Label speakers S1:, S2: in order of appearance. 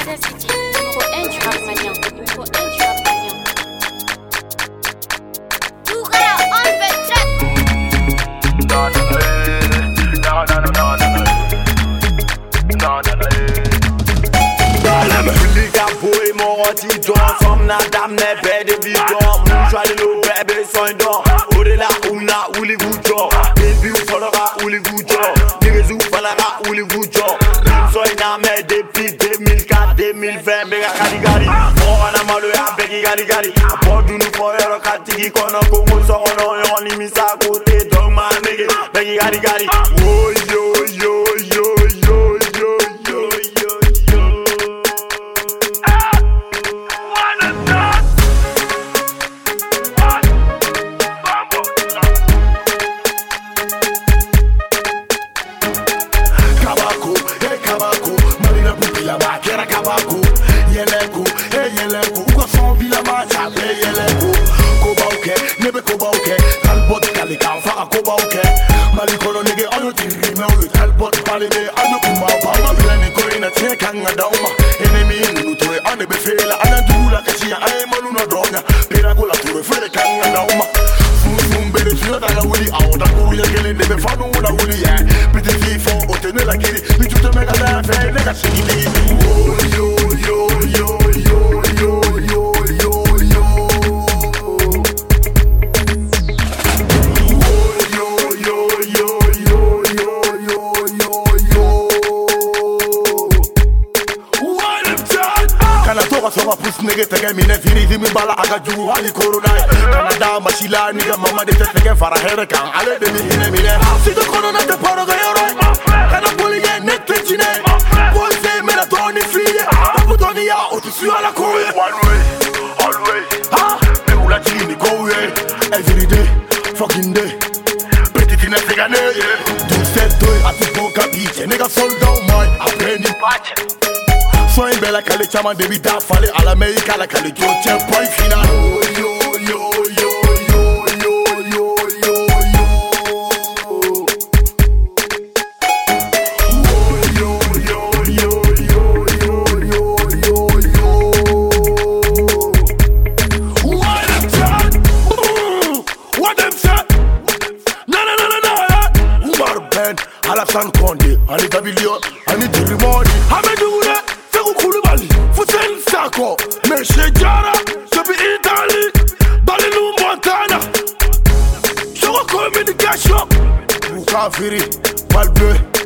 S1: Necessity. Numéro 1 du rap malien. Numéro 1 du rap malien. Tourella on
S2: 24. Boy, mon rôti d'or, som na dam ne bed évident. Mon choix le bébé son d'or. Au-delà, ouna, ou les goutons. Baby, ou falera, ou les goutons. Niggas, ou falera, ou les goutons. Soy na me depuis 2004, 2020, bega gari gari. On a mal à begi gari gari. Pour nous pour le katiki qu'on a comme ça on y mis à côté. Donc ma nigga, begi gari gari. Oh yo yo yo yo yo yo yo.
S3: Yeleku, hey yeleku, uko son vila macha, hey yeleku. Kobauke, nebe kobauke, talbot kalika, faka kobauke. Malikono nige ayo tiri me oyo, talbot palebe ayo kumaba. Mabila niko ina teka nga dauma, enemi inu tuwe ane befela, anandula kachia ae maluna donya. Pera kola tuwe fere kanga dauma. Fum bere tuya dala wuli, aoda kuya gele nebe fanu una wuli ya. Piti fifo, otene la kiri, bitute mega la fe, nega shigili. Oh yo yo yo yo yo yo yo yo. Oh yo yo yo yo yo yo yo yo. What a time! Kana toka soba pus nige tege mine fini dimi bala aga juu hali corona. Kana da mashila niga mama de tege fara here kan ale de mi hine mine. Sito corona te poro ga yoro. Kana poli ye net chine. Boy say me la doni fie. Ya otu si ala koye. One way, always. Ha, me ula chini go way. Every day, fucking day. Petit tina tegane yeah. Tu set toy ati boka biche. Nigga sold down my aprendi patch. So in bella kale chama debi da fale ala America la kale jo checkpoint final. Yo yo yo yo yo yo yo yo yo. Yo yo yo yo yo yo. Alassane Condé, Ani Gabilio, Ani Dirimoni. Hamedouné, Ferou Koulibaly, Foussel Sako, Meche Diarra, Sobi Italie, Balilou Montana. Soko Communication, Boukafiri, Malbleu.